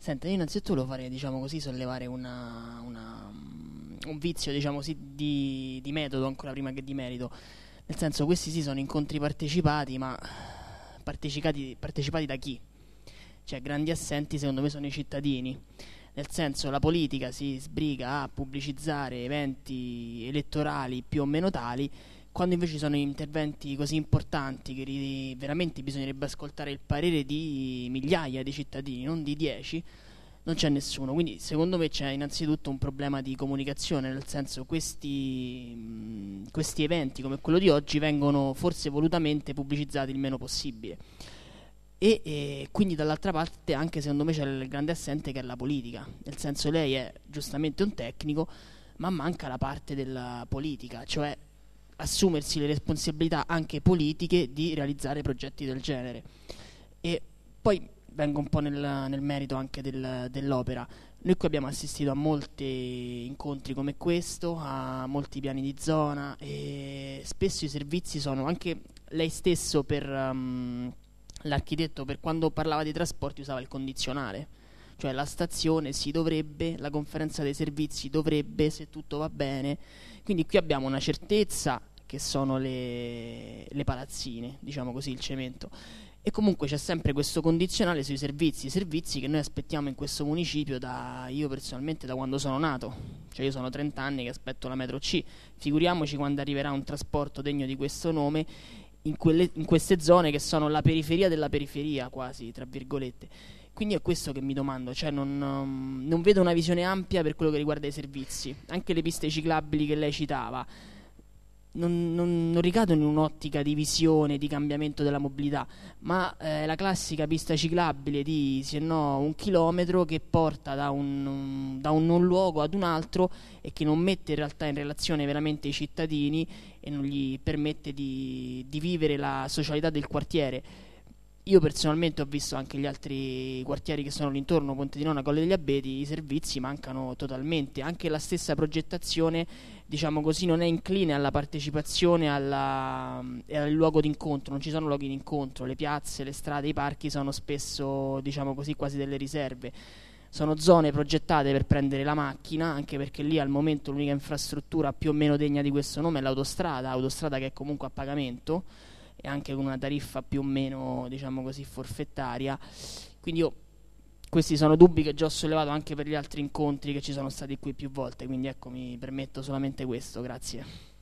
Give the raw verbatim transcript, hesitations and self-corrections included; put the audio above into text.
Senta, io innanzitutto lo farei, diciamo così, sollevare una, una- un vizio, diciamo così, di, di metodo ancora prima che di merito. Nel senso, questi sì sono incontri partecipati, ma partecipati, partecipati da chi? Cioè, grandi assenti secondo me sono i cittadini. Nel senso, la politica si sbriga a pubblicizzare eventi elettorali più o meno tali, quando invece ci sono interventi così importanti che ri- veramente bisognerebbe ascoltare il parere di migliaia di cittadini, non di dieci, non c'è nessuno. Quindi secondo me c'è innanzitutto un problema di comunicazione, nel senso questi, mh, questi eventi come quello di oggi vengono forse volutamente pubblicizzati il meno possibile. E, e quindi dall'altra parte anche secondo me c'è il grande assente che è la politica, nel senso lei è giustamente un tecnico, ma manca la parte della politica, cioè assumersi le responsabilità anche politiche di realizzare progetti del genere. E poi vengo un po' nel, nel merito anche del- dell'opera. Noi qui abbiamo assistito a molti incontri come questo, a molti piani di zona e spesso i servizi sono anche lei stesso per um, l'architetto per quando parlava di trasporti usava il condizionale, cioè la stazione si dovrebbe, la conferenza dei servizi dovrebbe, se tutto va bene. Quindi qui abbiamo una certezza che sono le, le palazzine, diciamo così, il cemento. E comunque c'è sempre questo condizionale sui servizi, servizi che noi aspettiamo in questo municipio da, io personalmente da quando sono nato, cioè io sono trenta anni che aspetto la metro C, figuriamoci quando arriverà un trasporto degno di questo nome in, quelle, in queste zone che sono la periferia della periferia quasi, tra virgolette. Quindi è questo che mi domando, cioè non, um, non vedo una visione ampia per quello che riguarda i servizi, anche le piste ciclabili che lei citava non, non, non ricadono in un'ottica di visione, di cambiamento della mobilità, ma è eh, la classica pista ciclabile di, se no, un chilometro che porta da un, un- da un, un luogo ad un altro e che non mette in realtà in relazione veramente i cittadini e non gli permette di, di vivere la socialità del quartiere. Io personalmente ho visto anche gli altri quartieri che sono l'intorno, Ponte di Nona, Colle degli Abeti, i servizi mancano totalmente, anche la stessa progettazione, diciamo così, non è incline alla partecipazione alla, e al luogo d'incontro, non ci sono luoghi d'incontro, le piazze, le strade, i parchi sono spesso, diciamo così, quasi delle riserve. Sono zone progettate per prendere la macchina, anche perché lì al momento l'unica infrastruttura più o meno degna di questo nome è l'autostrada, autostrada che è comunque a pagamento e anche con una tariffa più o meno, diciamo così, forfettaria. Quindi io questi sono dubbi che già ho sollevato anche per gli altri incontri che ci sono stati qui più volte, quindi ecco, mi permetto solamente questo, grazie.